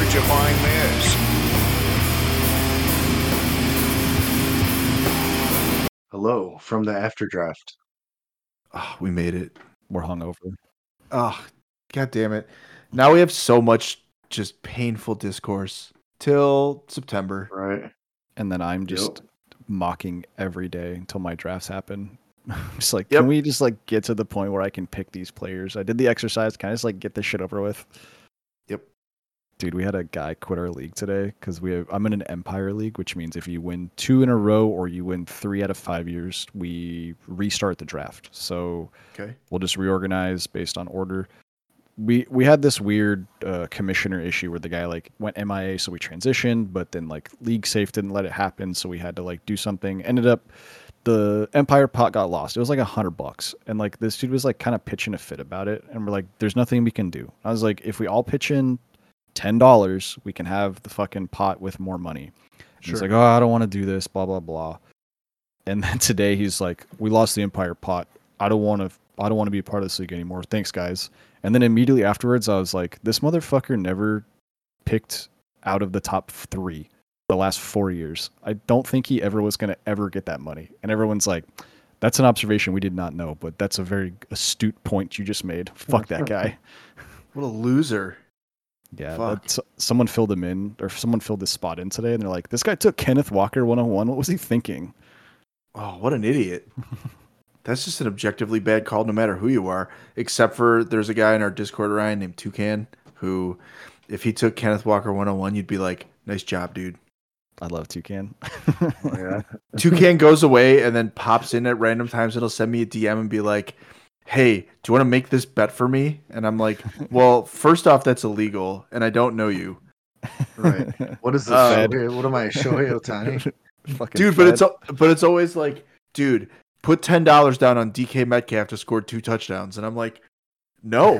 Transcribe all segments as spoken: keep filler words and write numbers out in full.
Where'd you find this? Hello from the after draft. Oh, we made it. We're hungover. Oh, God damn it. Now we have so much just painful discourse till September. Right. And then I'm just Yep. mocking every day until my drafts happen. Just like, Yep. can we just like get to the point where I can pick these players? I did the exercise. Can I just like get this shit over with? Yep. Dude, we had a guy quit our league today because we have, I'm in an Empire League, which means if you win two in a row or you win three out of five years, we restart the draft. So Okay. we'll just reorganize based on order. We we had this weird uh, commissioner issue where the guy like went M I A, so we transitioned, but then like league safe didn't let it happen, so we had to like do something. Ended up the Empire pot got lost. It was like a hundred bucks, and like this dude was like kind of pitching a fit about it, and we're like, "There's nothing we can do." I was like, "If we all pitch in ten dollars, we can have the fucking pot with more money." Sure. He's like, "Oh, I don't want to do this." Blah blah blah. And then today he's like, "We lost the Empire pot. I don't want to. I don't want to be a part of this league anymore. Thanks, guys." And then immediately afterwards, I was like, "This motherfucker never picked out of the top three the last four years. I don't think he ever was going to ever get that money." And everyone's like, "That's an observation we did not know, but that's a very astute point you just made. Fuck that guy." What a loser. Yeah, Fuck. that's, someone filled him in, or someone filled this spot in today, and they're like, "This guy took Kenneth Walker one oh one. What was he thinking?" Oh, what an idiot. That's just an objectively bad call no matter who you are, except for there's a guy in our Discord, Ryan, named Toucan, who, if he took Kenneth Walker one oh one, you'd be like, "Nice job, dude." I love Toucan. Yeah. Toucan goes away and then pops in at random times and he'll send me a D M and be like, "Hey, do you want to make this bet for me?" And I'm like, "Well, first off, that's illegal, and I don't know you." Right. What is this? Uh, Shohei- what am I, Shohei Ohtani? Fucking Dude, but it's fed. al- but it's always like, "Dude, put ten dollars down on D K Metcalf to score two touchdowns." And I'm like, "No."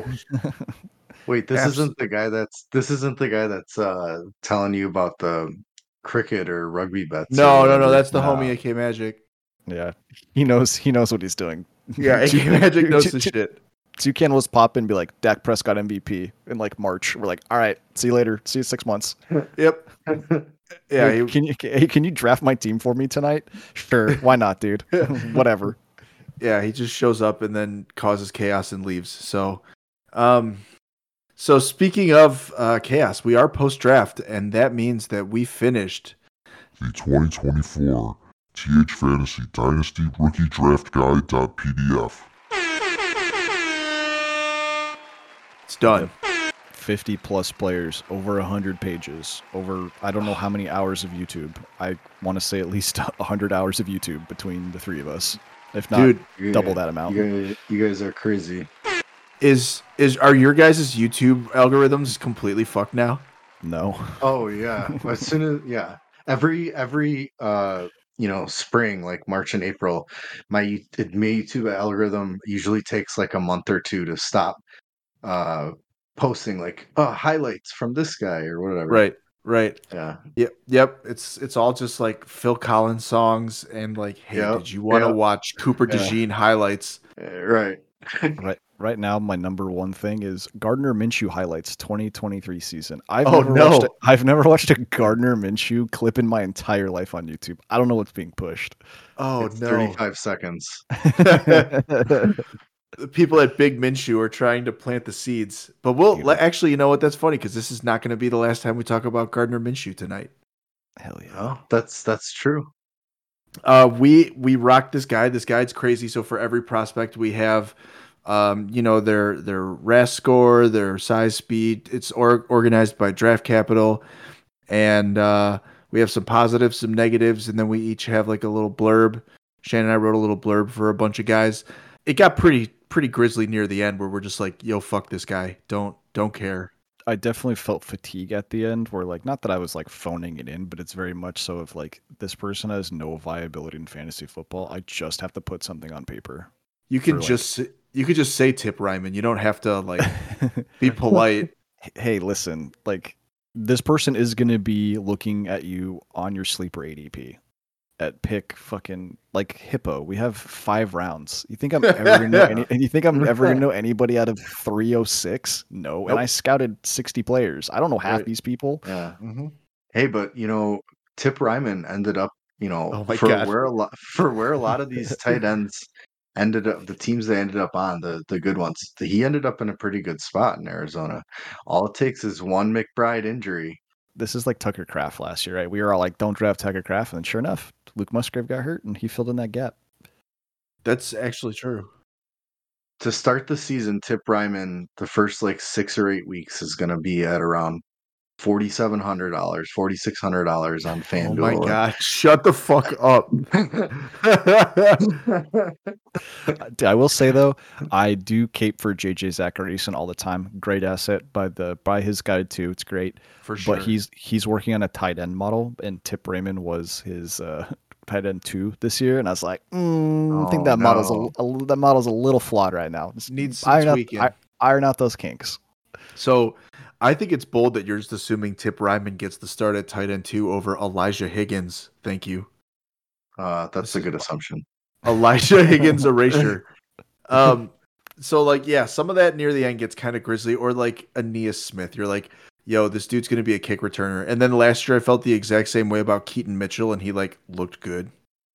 Wait, this Abs- isn't the guy that's this isn't the guy that's uh telling you about the cricket or rugby bets. or No, no, no, whatever. that's the No. homie A K Magic. Yeah, he knows. He knows what he's doing. Yeah, A K Magic knows the shit. Toucan was popping and be like, "Dak Prescott M V P" in like March. We're like, "All right, see you later. See you six months." Yep. Yeah, Hey, he, can you hey, can you draft my team for me tonight? Sure, why not, dude? Whatever. yeah, he just shows up and then causes chaos and leaves. So, um, so speaking of uh, chaos, we are post draft, and that means that we finished. The twenty twenty-four T H Fantasy Dynasty Rookie Draft Guide.pdf. It's done. fifty plus players, over one hundred pages, over I don't know how many hours of YouTube. I want to say at least one hundred hours of YouTube between the three of us. If not, Dude, You double guys- that amount. You guys, you guys are crazy. is is are your guys' YouTube algorithms completely fucked now? No. Oh yeah. As soon as yeah, every every uh you know spring like March and April, my it, my YouTube algorithm usually takes like a month or two to stop uh posting like uh highlights from this guy or whatever. Right, right. Yeah. Yep, yep. It's it's all just like Phil Collins songs and like, hey, Yep, did you want to yep. watch Cooper Yeah. DeJean highlights? Uh, right. Right right now my number one thing is Gardner Minshew highlights twenty twenty-three season. I've Oh, never no. watched a, I've never watched a Gardner Minshew clip in my entire life on YouTube. I don't know what's being pushed. Oh It's no. thirty-five seconds. The people at Big Minshew are trying to plant the seeds. But we'll Dude. le- actually, you know what? That's funny because this is not going to be the last time we talk about Gardner Minshew tonight. Hell yeah. Oh, that's that's true. Uh, we we rock this guide. This guide's crazy. So for every prospect, we have, um, you know, their their R A S score, their size, speed. It's or, organized by draft capital, and uh, we have some positives, some negatives, and then we each have like a little blurb. Shannon and I wrote a little blurb for a bunch of guys. It got pretty pretty grisly near the end, where we're just like, "Yo, fuck this guy. Don't don't care." I definitely felt fatigue at the end where like not that I was like phoning it in, but it's very much so of like this person has no viability in fantasy football. I just have to put something on paper. You can For, like- just s- you could just say Tip Ryman. You don't have to like be polite. Hey, listen, like this person is going to be looking at you on your sleeper A D P. at pick fucking like Hippo. We have five rounds. You think I'm ever gonna know any, and you think I'm ever gonna know anybody out of three oh six? No. Nope. And I scouted sixty players. I don't know half Right. these people. Yeah. Mhm. Hey, but you know, Tip Ryman ended up, you know, Oh my for God. where a lot for where a lot of these tight ends ended up, the teams they ended up on, the the good ones, he ended up in a pretty good spot in Arizona. All it takes is one McBride injury. This is like Tucker Kraft last year, right? We were all like, don't draft Tucker Kraft. And sure enough, Luke Musgrave got hurt and he filled in that gap. That's actually true. To start the season, Tip Ryman, the first like six or eight weeks is going to be at around forty-seven hundred dollars, forty-six hundred dollars on FanDuel. Oh my God. Shut the fuck up. I will say though, I do cape for J J Zacharyson all the time. Great asset by the by his guide too. It's great. For sure. But he's he's working on a tight end model, and Tip Raymond was his uh, tight end two this year, and I was like, mm, I think Oh, that model's no. a, a that model's a little flawed right now. Just Needs some iron tweaking. out, I, iron out those kinks. So I think it's bold that you're just assuming Tip Ryman gets the start at tight end two over Elijah Higgins. Thank you. Uh, that's a good assumption. Elijah Higgins erasure. Um, so like, yeah, some of that near the end gets kind of grisly, or like Aeneas Smith. You're like, yo, this dude's going to be a kick returner. And then last year I felt the exact same way about Keaton Mitchell, and he like looked good.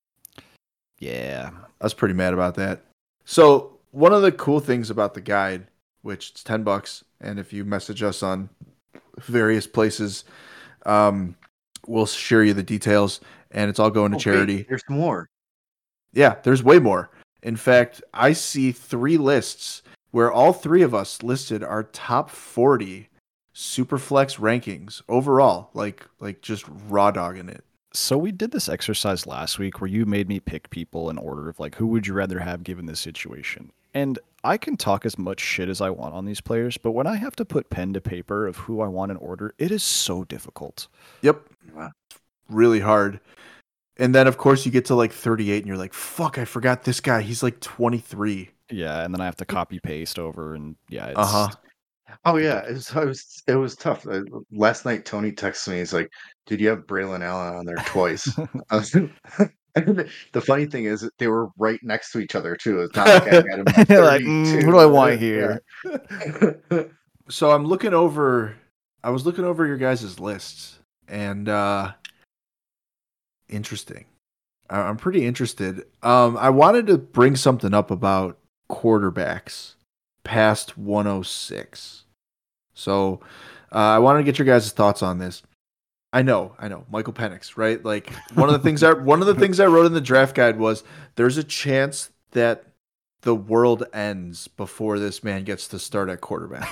Yeah. I was pretty mad about that. So one of the cool things about the guide, which it's ten bucks, and if you message us on various places, um, we'll share you the details, and it's all going to Oh, charity. wait, there's more. Yeah, there's way more. In fact, I see three lists where all three of us listed our top forty Superflex rankings overall, like like just raw dogging it. So we did this exercise last week where you made me pick people in order of like, who would you rather have given this situation? And I can talk as much shit as I want on these players, but when I have to put pen to paper of who I want in order, it is so difficult. Yep. Wow. Really hard. And then, of course, you get to like thirty-eight and you're like, fuck, I forgot this guy. He's like twenty-three. Yeah, and then I have to copy paste over, and yeah, it's, Uh-huh. Oh yeah, it was, it was it was tough. Uh, last night, Tony texted me. He's like, "Did you have Braylon Allen on there twice?" I was, and the funny thing is, that they were right next to each other too. It's not like I had him at like, mm, who do I want here? Yeah. So I'm looking over, I was looking over your guys' lists, and uh, interesting. I- I'm pretty interested. Um, I wanted to bring something up about quarterbacks past one oh six. So uh, I wanted to get your guys' thoughts on this. I know, I know, Michael Penix, right? Like one of the things I one of the things I wrote in the draft guide was there's a chance that the world ends before this man gets to start at quarterback.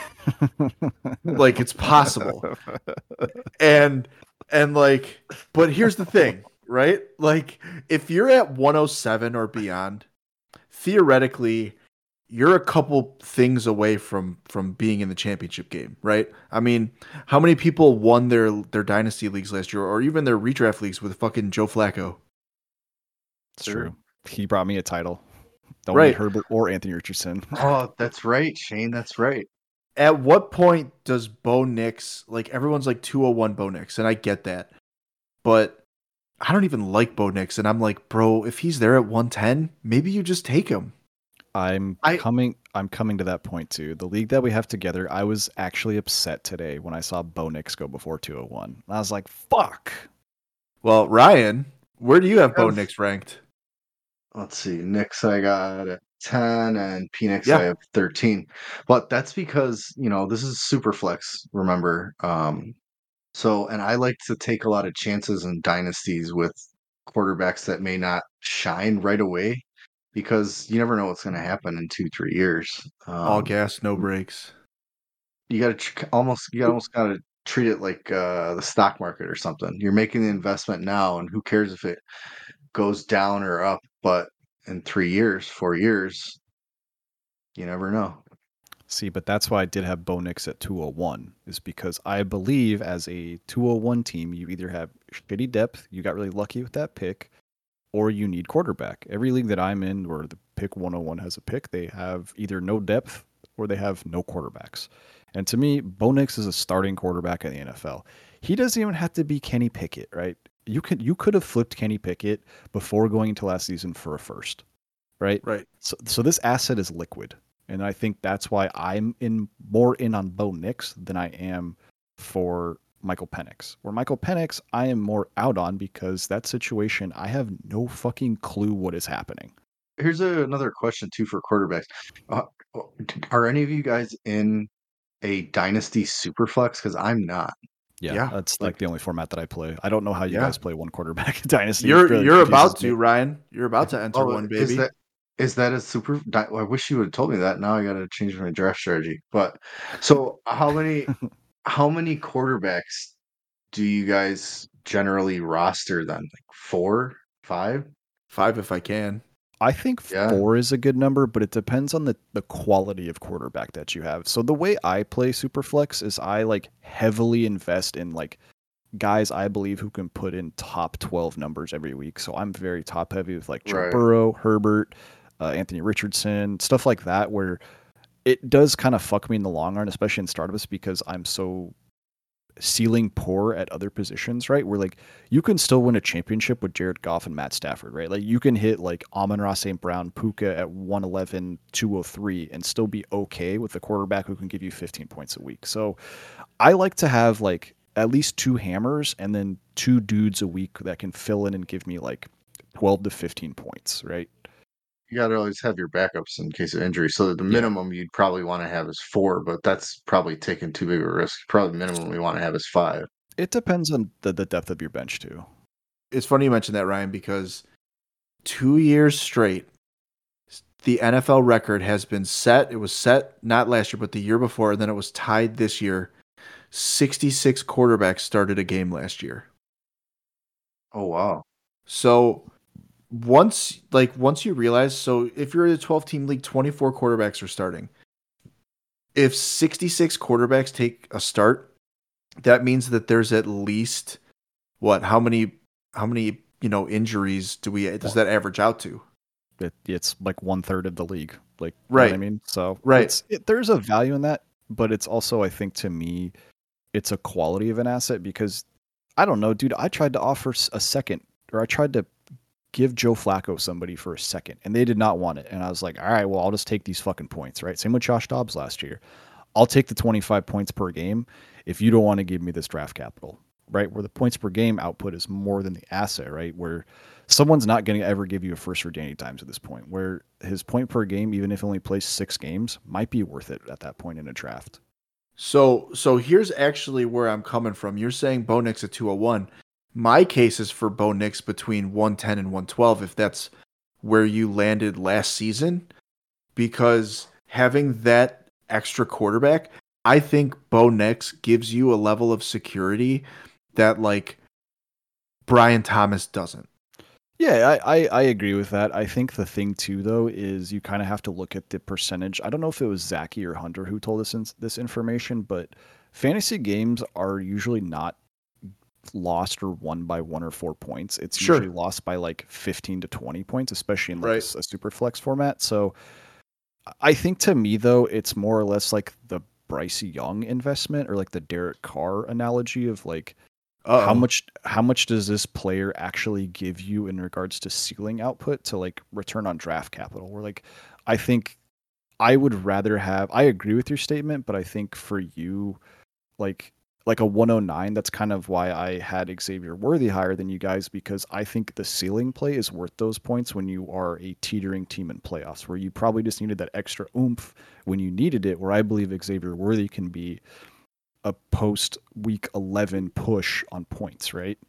Like it's possible. And and like, but here's the thing, right? Like if you're at one oh seven or beyond, theoretically you're a couple things away from from being in the championship game, right? I mean, how many people won their their dynasty leagues last year, or even their redraft leagues with fucking Joe Flacco? It's true. He brought me a title. Don't Right. need Herbert or Anthony Richardson. Oh, that's right, Shane. That's right. At what point does Bo Nix, like everyone's like two oh one Bo Nix, and I get that, but I don't even like Bo Nix, and I'm like, bro, if he's there at one ten, maybe you just take him. I'm I- coming. I'm coming to that point too. The league that we have together, I was actually upset today when I saw Bo Nix go before two oh one. I was like, "Fuck." Well, Ryan, where do you have Bo Yes. Nix ranked? Let's see. Knicks I got at ten, and Penix Yeah. I have thirteen. But that's because, you know, this is super flex, remember. Um, so, and I like to take a lot of chances in dynasties with quarterbacks that may not shine right away, because you never know what's going to happen in two, three years. Um, All gas, no brakes. you got to tr- almost, you almost got to treat it like uh, the stock market or something. You're making the investment now, and who cares if it goes down or up? But in three years, four years, you never know. See, but that's why I did have Bo Nix at two oh one, is because I believe as a two oh one team, you either have shitty depth, you got really lucky with that pick, or you need quarterback. Every league that I'm in where the pick one oh one has a pick, they have either no depth or they have no quarterbacks. And to me, Bo Nix is a starting quarterback in the N F L. He doesn't even have to be Kenny Pickett, right? you could you could have flipped Kenny Pickett before going into last season for a first, right? Right. So so this asset is liquid, and I think that's why I'm in more in on Bo Nix than I am for Michael Penix. Where Michael Penix, I am more out on because that situation, I have no fucking clue what is happening. Here's a, another question too for quarterbacks. Uh, are any of you guys in a dynasty superflex? Because I'm not. Yeah, Yeah, that's like- like the only format that I play. I don't know how you Yeah. guys play one quarterback dynasty. It You're really you're confuses about me. to, Ryan. You're about to enter Oh, one, is baby. that is that a super? di- I wish you would have told me that. Now I got to change my draft strategy. But so how many how many quarterbacks do you guys generally roster then? Like four, five? Five if I can. I think Yeah. four is a good number, but it depends on the, the quality of quarterback that you have. So the way I play Superflex is I like heavily invest in like guys I believe who can put in top twelve numbers every week. So I'm very top heavy with like Joe Right. Burrow, Herbert, uh, Anthony Richardson, stuff like that, where it does kind of fuck me in the long run, especially in startups because I'm so ceiling poor at other positions, right? Where like you can still win a championship with Jared Goff and Matt Stafford, right? Like you can hit like Amon-Ra Saint Brown, Puka at one eleven, two oh three and still be okay with the quarterback who can give you fifteen points a week. So I like to have like at least two hammers and then two dudes a week that can fill in and give me like twelve to fifteen points, right? You got to always have your backups in case of injury. So the Yeah. minimum you'd probably want to have is four, but that's probably taking too big of a risk. Probably the minimum we want to have is five. It depends on the, the depth of your bench too. It's funny you mentioned that, Ryan, because two years straight, the N F L record has been set. It was set not last year, but the year before, and then it was tied this year. sixty-six quarterbacks started a game last year. Oh wow. So once like once you realize, so if you're in a twelve team league, twenty-four quarterbacks are starting. If sixty-six quarterbacks take a start, that means that there's at least what, how many how many, you know, injuries do we does that average out to? It, it's like one third of the league. Like, you know Right. what I mean? So Right. it's, it, there's a value in that, but it's also, I think to me, it's a quality of an asset because I don't know, dude, I tried to offer s- a second or I tried to give Joe Flacco somebody for a second and they did not want it. And I was like, all right, well, I'll just take these fucking points, right? Same with Josh Dobbs last year. I'll take the twenty-five points per game if you don't want to give me this draft capital, right? Where the points per game output is more than the asset, right? Where someone's not going to ever give you a first for Danny Dimes at this point, where his point per game, even if he only plays six games, might be worth it at that point in a draft. So so here's actually where I'm coming from. You're saying Bo Nix at two oh one. My case is for Bo Nix between one ten and one twelve, if that's where you landed last season, because having that extra quarterback, I think Bo Nix gives you a level of security that like Brian Thomas doesn't. Yeah, I, I, I agree with that. I think the thing too, though, is you kind of have to look at the percentage. I don't know if it was Zachy or Hunter who told us in, this information, but fantasy games are usually not lost or won by one or four points. It's Sure. usually lost by like fifteen to twenty points, especially in like a Right. s- a, super flex format. So I think to me, though, it's more or less like the Bryce Young investment or like the Derek Carr analogy of like, Uh-oh. how much how much does this player actually give you in regards to ceiling output to like return on draft capital? Where like I think I would rather have I agree with your statement, but I think for you, like like a one oh nine, that's kind of why I had Xavier Worthy higher than you guys, because I think the ceiling play is worth those points when you are a teetering team in playoffs, where you probably just needed that extra oomph when you needed it, where I believe Xavier Worthy can be a post week eleven push on points, right?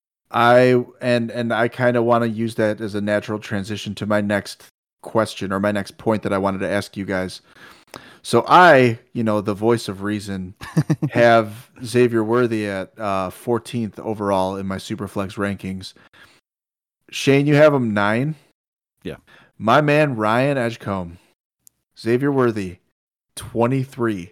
I and and I kind of want to use that as a natural transition to my next question or my next point that I wanted to ask you guys. So I, you know, the voice of reason, have Xavier Worthy at uh, fourteenth overall in my Superflex rankings. Shane, you have him nine. Yeah. My man Ryan Edgecombe, Xavier Worthy, twenty-three.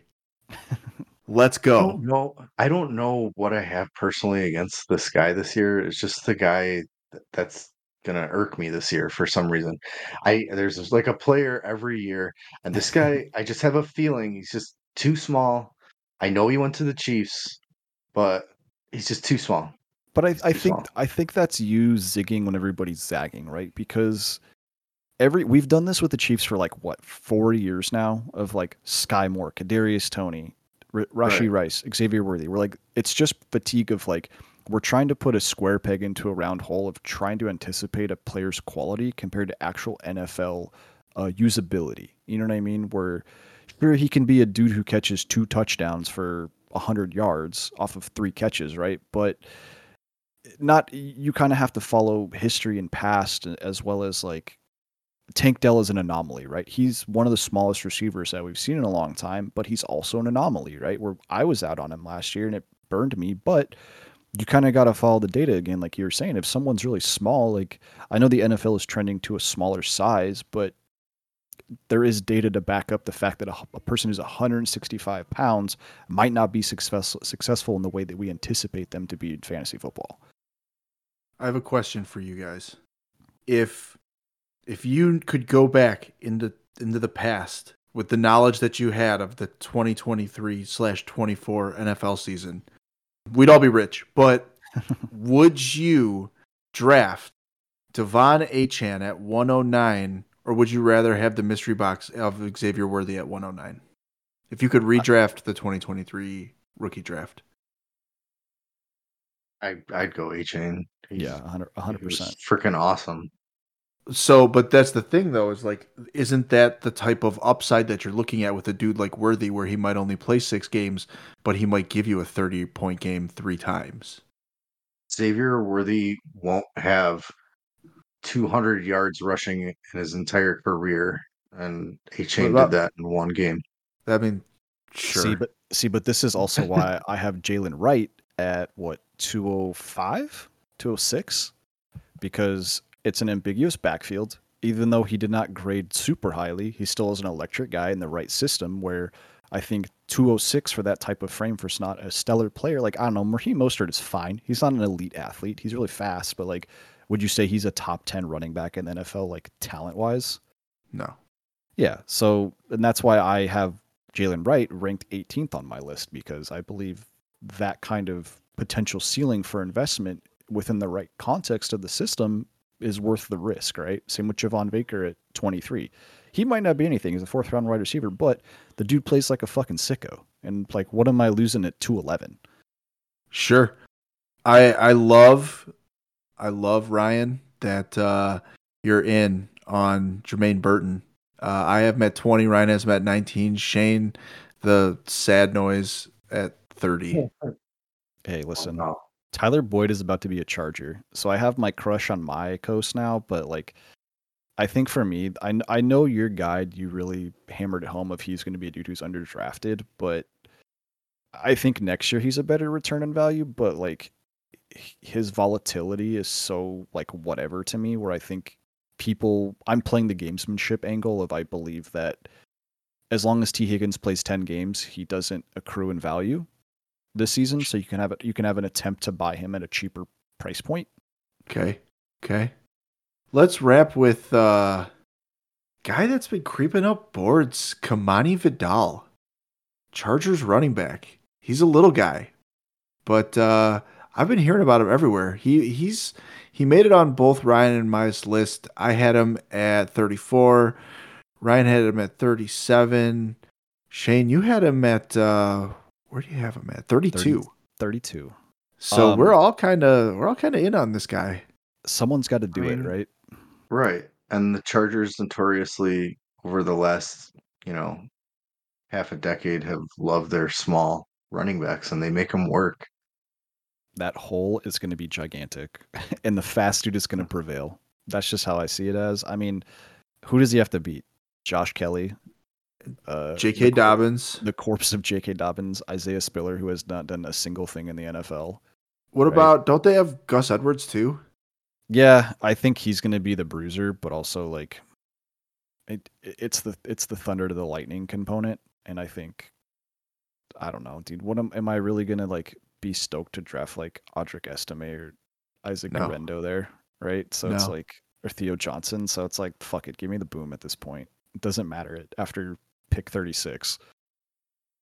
Let's I go. don't know. I don't know what I have personally against this guy this year. It's just the guy th- that's gonna irk me this year for some reason. I there's just like a player every year, and this guy, I just have a feeling he's just too small. I know he went to the Chiefs, but he's just too small. But I, He's I too think small. I think that's you zigging when everybody's zagging, right? Because every we've done this with the Chiefs for like what four years now of like Sky Moore, Kadarius Toney, R- Rashi Right. Rice, Xavier Worthy. We're like it's just fatigue of like we're trying to put a square peg into a round hole of trying to anticipate a player's quality compared to actual N F L uh, usability. You know what I mean? Where sure he can be a dude who catches two touchdowns for a hundred yards off of three catches, right? But not you kind of have to follow history and past as well as like Tank Dell is an anomaly, right? He's one of the smallest receivers that we've seen in a long time, but he's also an anomaly, right? Where I was out on him last year and it burned me, but you kind of got to follow the data again, like you were saying. If someone's really small, like I know the N F L is trending to a smaller size, but there is data to back up the fact that a, a person who's one hundred sixty-five pounds might not be successful successful in the way that we anticipate them to be in fantasy football. I have a question for you guys. If if you could go back into into the past with the knowledge that you had of the twenty twenty-three slash twenty-four N F L season, we'd all be rich. But would you draft Devon Achane at one oh nine, or would you rather have the mystery box of Xavier Worthy at one oh nine? If you could redraft the twenty twenty-three rookie draft. I I'd go A-Chain. Yeah, one hundred He was percent. freaking awesome. So, but that's the thing, though, is like, isn't that the type of upside that you're looking at with a dude like Worthy, where he might only play six games, but he might give you a thirty point game three times? Xavier Worthy won't have two hundred yards rushing in his entire career, and What A-Chain did about, that in one game. I mean, sure. See, but see, but this is also why I have Jalen Wright at what two oh five, two oh six, because it's an ambiguous backfield. Even though he did not grade super highly, he still is an electric guy in the right system. Where I think two oh six for that type of frame for not a stellar player. Like I don't know, Raheem Mostert is fine. He's not an elite athlete. He's really fast, but like, would you say he's a top ten running back in the N F L, like talent wise? No. Yeah. So, and that's why I have Jalen Wright ranked eighteenth on my list, because I believe that kind of potential ceiling for investment within the right context of the system is worth the risk, right? Same with Javon Baker at twenty-three. He might not be anything. He's a fourth round wide receiver, but the dude plays like a fucking sicko. And like, what am I losing at two eleven? Sure. I I love I love Ryan that uh, you're in on Jermaine Burton. Uh, I have him at twenty. Ryan has him at nineteen. Shane, the sad noise at thirty. Hey, listen, Oh, Tyler Boyd is about to be a Charger. So I have my crush on my coast now, but like, I think for me, I, kn- I know your guide, you really hammered it home if he's going to be a dude who's underdrafted, but I think next year he's a better return on value, but like h- his volatility is so like whatever to me, where I think people, I'm playing the gamesmanship angle of I believe that as long as T. Higgins plays ten games, he doesn't accrue in value this season. So you can have it, you can have an attempt to buy him at a cheaper price point. Okay. Okay. Let's wrap with uh guy that's been creeping up boards, Kamani Vidal. Chargers running back. He's a little guy. But uh I've been hearing about him everywhere. He he's he made it on both Ryan and my list. I had him at thirty-four. Ryan had him at thirty-seven. Shane, you had him at uh where do you have him at? thirty-two. thirty, thirty-two. So Um, we're all kind of we're all kind of in on this guy. Someone's got to do I it, mean, right? right. And the Chargers notoriously over the last, you know, half a decade have loved their small running backs, and they make them work. That hole is going to be gigantic, and the fast dude is going to prevail. That's just how I see it as. I mean, who does he have to beat? Josh Kelly, uh, J K the cor- Dobbins. the corpse of J K. Dobbins, Isaiah Spiller, who has not done a single thing in the N F L. What right? about don't they have Gus Edwards too? Yeah, I think he's going to be the bruiser, but also like it, it's the it's the thunder to the lightning component, and I think I don't know, dude. What am, am I really going to like be stoked to draft like Audric Estime or Isaac No. Guerrero there, right? So it's No. like or Theo Johnson. So it's like fuck it, give me the boom at this point. It doesn't matter it after pick thirty-six.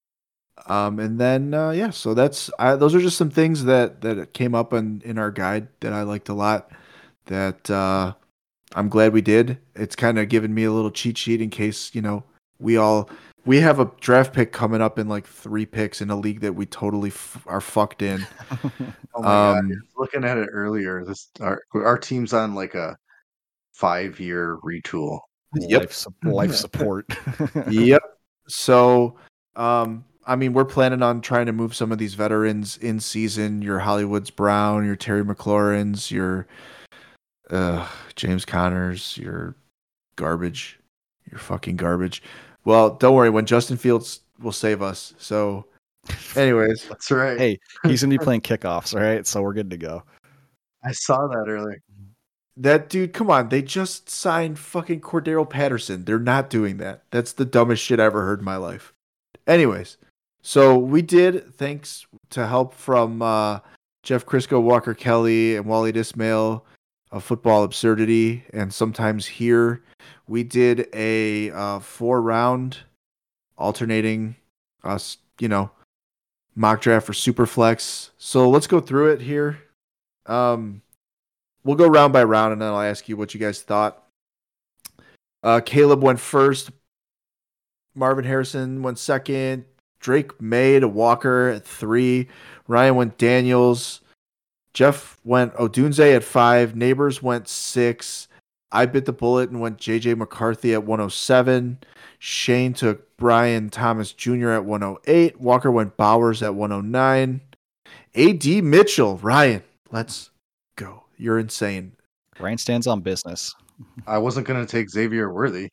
Um, and then uh, yeah, so that's I, those are just some things that that came up in in our guide that I liked a lot. That uh, I'm glad we did. It's kind of given me a little cheat sheet in case you know we all we have a draft pick coming up in like three picks in a league that we totally f- are fucked in. Oh my god, I Um, was looking at it earlier. This our our team's on like a five year retool. yep, life su- life support. yep. So, um, I mean, we're planning on trying to move some of these veterans in season. Your Hollywoods Brown, your Terry McLaurins, your uh, James Connors, your garbage. You're fucking garbage. Well, don't worry. When Justin Fields will save us. So, anyways, That's right. Hey, he's gonna be playing kickoffs, all right? So we're good to go. I saw that earlier. that dude, come on. They just signed fucking Cordero Patterson. They're not doing that. That's the dumbest shit I ever heard in my life. Anyways, so we did, thanks to help from uh, Jeff Crisco, Walker Kelly, and Wally Ismail of Football Absurdity, and sometimes here, we did a uh, four round alternating us, you know, mock draft for Superflex. So let's go through it here. Um, we'll go round by round, and then I'll ask you what you guys thought. Uh, Caleb went first. Marvin Harrison went second. Drake May to Walker at three. Ryan went Daniels. Jeff went Odunze at five. Neighbors went six. I bit the bullet and went J J McCarthy at one oh seven. Shane took Brian Thomas Junior at one oh eight. Walker went Bowers at one oh nine. A D Mitchell. Ryan, let's go. You're insane. Ryan stands on business. I wasn't gonna take Xavier Worthy.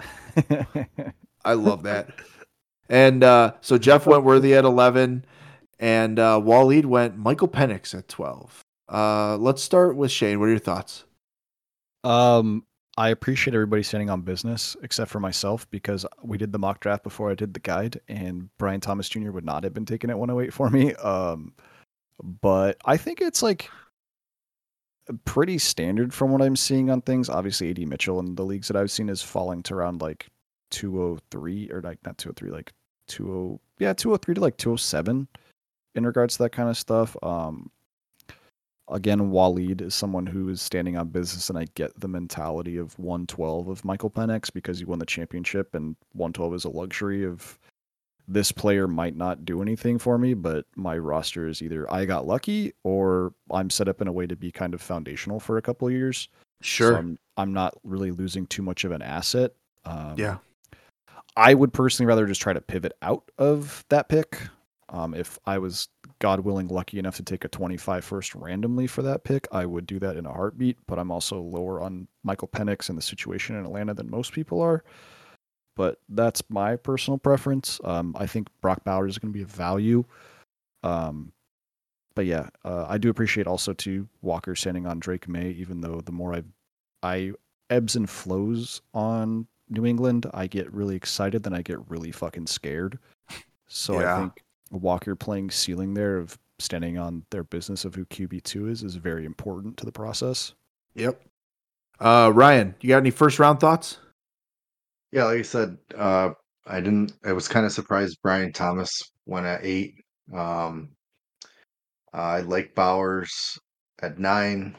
I love that. And uh, so Jeff went Worthy at eleven, and uh, Waleed went Michael Penix at twelve. Uh, let's start with Shane. What are your thoughts? Um, I appreciate everybody standing on business except for myself because we did the mock draft before I did the guide, and Brian Thomas Junior would not have been taken at one oh eight for me. Um, but I think it's like pretty standard from what I'm seeing on things. Obviously, A D Mitchell in the leagues that I've seen is falling to around like two oh three or like not two oh three, like two oh yeah two oh three to like two oh seven in regards to that kind of stuff. Um, again, Waleed is someone who is standing on business, and I get the mentality of one twelve of Michael Penix because he won the championship, and one twelve is a luxury of this player might not do anything for me, but my roster is either I got lucky or I'm set up in a way to be kind of foundational for a couple of years. Sure. So I'm, I'm not really losing too much of an asset. Um, yeah. I would personally rather just try to pivot out of that pick. Um, if I was, God willing, lucky enough to take a twenty-five first randomly for that pick, I would do that in a heartbeat, but I'm also lower on Michael Penix and the situation in Atlanta than most people are. But that's my personal preference. Um, I think Brock Bowers is going to be a value. Um, but yeah, uh, I do appreciate also too Walker standing on Drake May, even though the more I, I ebbs and flows on New England, I get really excited, then I get really fucking scared. So Yeah. I think Walker playing ceiling there of standing on their business of who Q B two is is very important to the process. Yep. Uh, Ryan, you got any first round thoughts? Yeah, like I said, uh, I didn't. I was kind of surprised Brian Thomas went at eight. Um, I like Bowers at nine,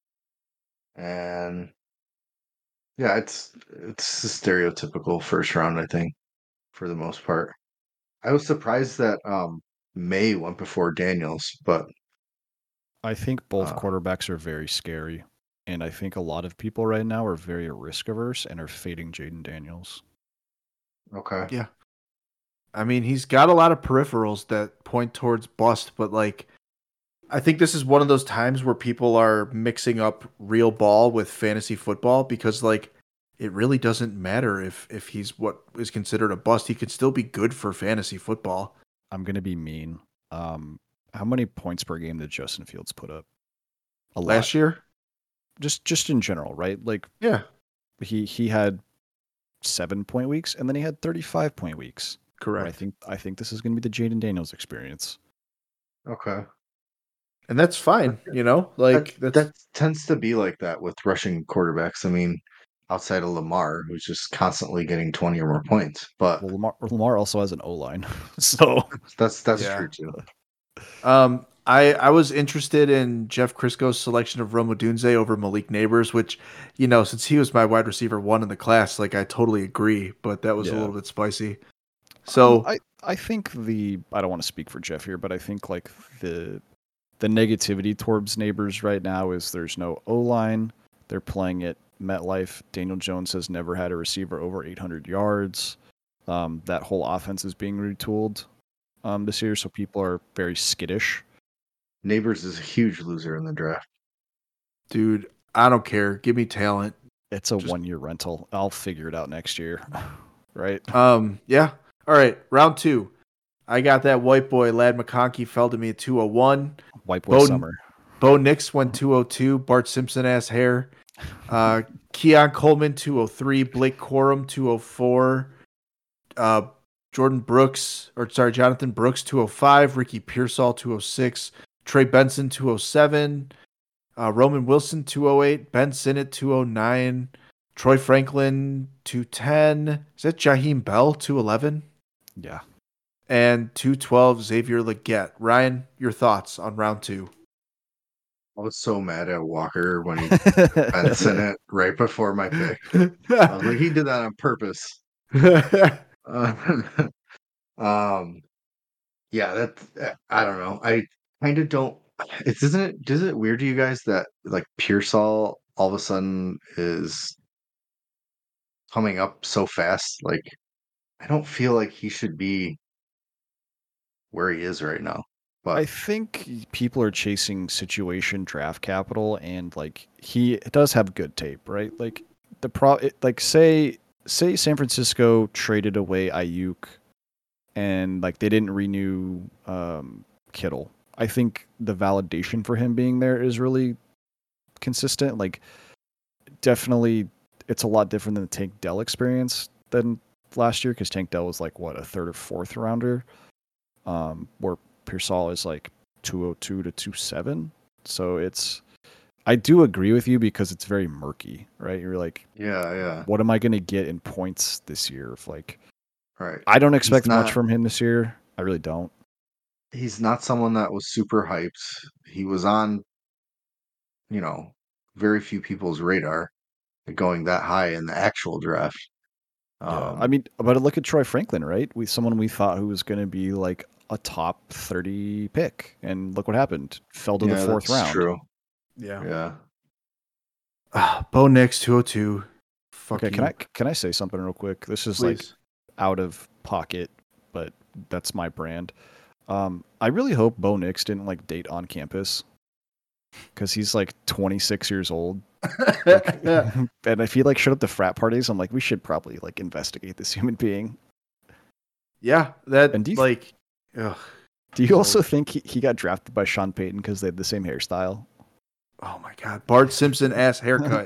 and yeah, it's it's a stereotypical first round, I think, for the most part. I was surprised that um, May went before Daniels, but I think both uh, quarterbacks are very scary. And I think a lot of people right now are very risk averse and are fading Jaden Daniels. okay. Yeah. I mean, he's got a lot of peripherals that point towards bust, but like, I think this is one of those times where people are mixing up real ball with fantasy football because like it really doesn't matter if if he's what is considered a bust. He could still be good for fantasy football. I'm going to be mean. Um, how many points per game did Justin Fields put up? A lot. Last year? Just just in general, right? Like Yeah, he he had seven point weeks and then he had thirty-five point weeks. correct. I think I think this is going to be the Jaden Daniels experience. Okay. And that's fine, you know? Like that, that's that tends to be like that with rushing quarterbacks. I mean, outside of Lamar, who's just constantly getting twenty or more points. But Well, Lamar, Lamar also has an O line, so that's that's Yeah. true too. Um, I I was interested in Jeff Crisco's selection of Rome Odunze over Malik Neighbors, which, you know, since he was my wide receiver one in the class, like I totally agree, but that was a Yeah. little bit spicy. So Um, I I think the I don't want to speak for Jeff here, but I think like the the negativity towards Neighbors right now is there's no O line. They're playing at MetLife. Daniel Jones has never had a receiver over eight hundred yards. Um, that whole offense is being retooled um, this year, so people are very skittish. Neighbors is a huge loser in the draft. dude, I don't care. Give me talent. It's a Just- one year rental. I'll figure it out next year, right? Um, yeah. All right, round two. I got that white boy, Lad McConkey, fell to me at two oh one. White boy Bowden- summer. Bo Nix went two oh two. Bart Simpson ass hair. Uh, Keon Coleman two oh three. Blake Corum two oh four. Uh, Jordan Brooks, or sorry, Jonathan Brooks two oh five. Ricky Pearsall two oh six. Trey Benson two oh seven. Uh, Roman Wilson two oh eight. Ben Sinnott two oh nine. Troy Franklin two ten. Is that Jaheim Bell two eleven? Yeah. And two twelve Xavier Legette. Ryan, your thoughts on round two? I was so mad at Walker when he Benson it right before my pick. I was like, he did that on purpose. Uh, um, yeah, that I don't know. I kind of don't. It's isn't it? Is it weird to you guys that like Pearsall all of a sudden is coming up so fast? Like, I don't feel like he should be where he is right now. But I think people are chasing situation draft capital, and like he does have good tape, right? Like the pro, it, like say say San Francisco traded away Ayuk, and like they didn't renew um, Kittle. I think the validation for him being there is really consistent. Like definitely, it's a lot different than the Tank Dell experience than last year because Tank Dell was like what a third or fourth rounder, um, where Pearsall is like two oh two to two oh seven. So it's, I do agree with you because it's very murky, right? You're like, yeah, yeah, what am I going to get in points this year? If like, right. I don't expect not- much from him this year. I really don't. He's not someone that was super hyped. He was on, you know, very few people's radar going that high in the actual draft. Yeah. Um, I mean, but look at Troy Franklin, right? We someone we thought who was going to be like a top thirty pick, and look what happened. Fell to yeah, the fourth that's round. True. Yeah. Yeah. Ah, Bo Nix two oh two. Fuck Okay, you. can I can I say something real quick? This is like Please. out of pocket, but that's my brand. Um, I really hope Bo Nix didn't like date on campus because he's like twenty-six years old, and if he like showed up to frat parties, I'm like, we should probably like investigate this human being. Yeah, that And do you- like, ugh. Do you So- also think he, he got drafted by Sean Payton because they had the same hairstyle? Oh my god, Bart Simpson ass haircut.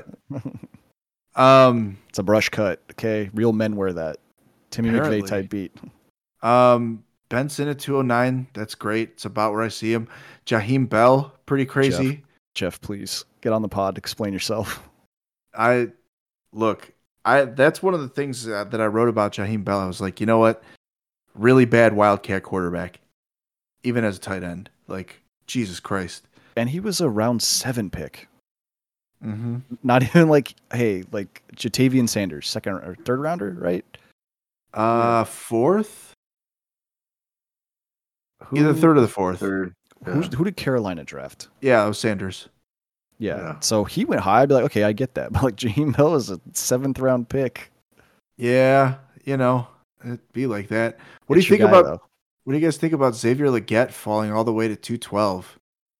um, It's a brush cut. Okay, real men wear that. Timmy Apparently. McVeigh type beat. um, Benson at two oh nine. That's great. It's about where I see him. Jaheim Bell, pretty crazy. Jeff, please get on the pod. Explain yourself. I look. I that's one of the things uh, that I wrote about Jaheim Bell. I was like, you know what? Really bad Wildcat quarterback, even as a tight end. Like Jesus Christ. And he was a round seven pick. Mm-hmm. Not even like, hey, like Jatavian Sanders, second or third rounder, right? Uh, fourth, Who, either third or the fourth. Third. Who, Yeah. who did Carolina draft? Yeah, it was Sanders. Yeah. Yeah. So he went high. I'd be like, okay, I get that. But like Jaheim Bell is a seventh round pick. Yeah, you know, it'd be like that. What do It's you your think guy, about? though. What do you guys think about Xavier Legette falling all the way to two twelve?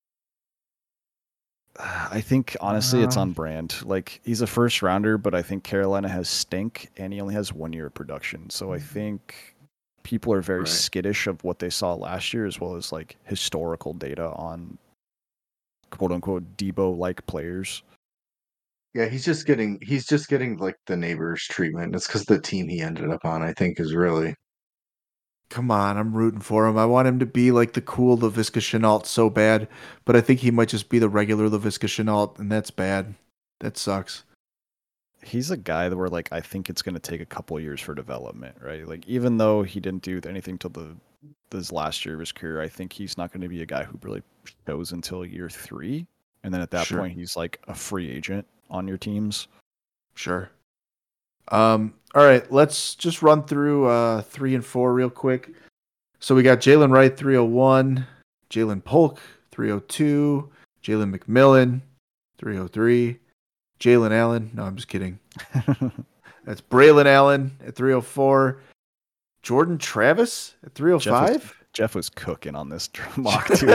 I think honestly, it's Uh, on brand. Like he's a first rounder, but I think Carolina has stink, and he only has one year of production. So I think people are very Right. skittish of what they saw last year, as well as like historical data on quote unquote Debo like players. Yeah, he's just getting he's just getting like the neighbors treatment. It's because the team he ended up on, I think, is really Come on, I'm rooting for him. I want him to be like the cool LaVisca Chenault so bad, but I think he might just be the regular LaVisca Chenault, and that's bad. That sucks. he's a guy that where like I think it's going to take a couple of years for development, right? Like even though he didn't do anything till the this last year of his career, I think he's not going to be a guy who really shows until year three, and then at that Sure. point he's like a free agent on your teams. Sure. Um. All right. Let's just run through uh three and four real quick. So we got Jalen Wright three oh one, Jalen Polk three oh two, Jalen McMillan three oh three, Jalen Allen. No, I'm just kidding. That's Braylon Allen at three oh four, Jordan Travis at three oh Jeff was, five. Jeff was cooking on this mock too.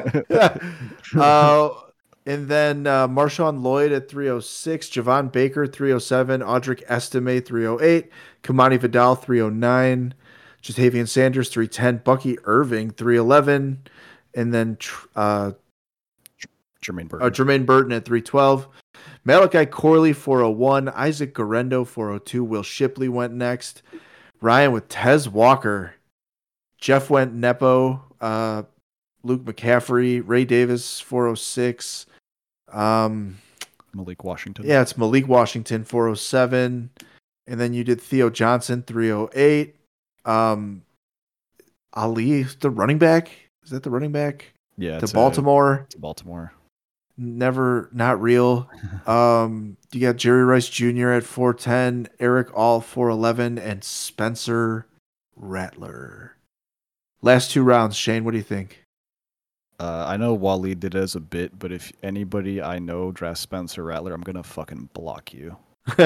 uh, and then uh, Marshawn Lloyd at three oh six, Javon Baker three oh seven, Audric Estime three oh eight, Kamani Vidal three oh nine, Jatavian Sanders three ten, Bucky Irving three eleven, and then uh, Jermaine Burton. uh, Jermaine Burton at three twelve. Malachi Corley four oh one, Isaac Garendo four oh two, Will Shipley went next. Ryan with Tez Walker. Jeff went Nepo, uh, Luke McCaffrey, Ray Davis four oh six. Um, Malik Washington. Yeah, it's Malik Washington four oh seven. And then you did Theo Johnson three oh eight. Um, Ali, the running back. Is that the running back? Yeah, To it's Baltimore. A, to Baltimore. Never, not real. Um, you got Jerry Rice Junior at four ten, Eric All four eleven, and Spencer Rattler. Last two rounds, Shane. What do you think? Uh, I know Waleed did it as a bit, but if anybody I know drafts Spencer Rattler, I'm gonna fucking block you.